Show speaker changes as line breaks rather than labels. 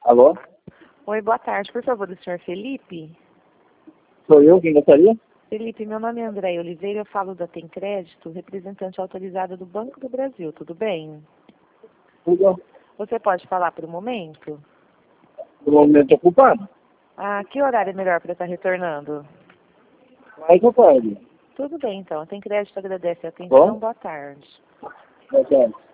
Alô?
Oi, boa tarde. Por favor, o senhor Felipe?
Sou eu quem gostaria?
Felipe, meu nome é André Oliveira, eu falo da Tem Crédito, representante autorizada do Banco do Brasil, tudo bem?
Tudo
Você pode falar por um momento?
no momento ocupado.
Ah, que horário é melhor para estar retornando?
Mais à tarde.
Tudo bem, então. A Tem Crédito agradece a atenção.
Bom?
Boa tarde.
Boa tarde.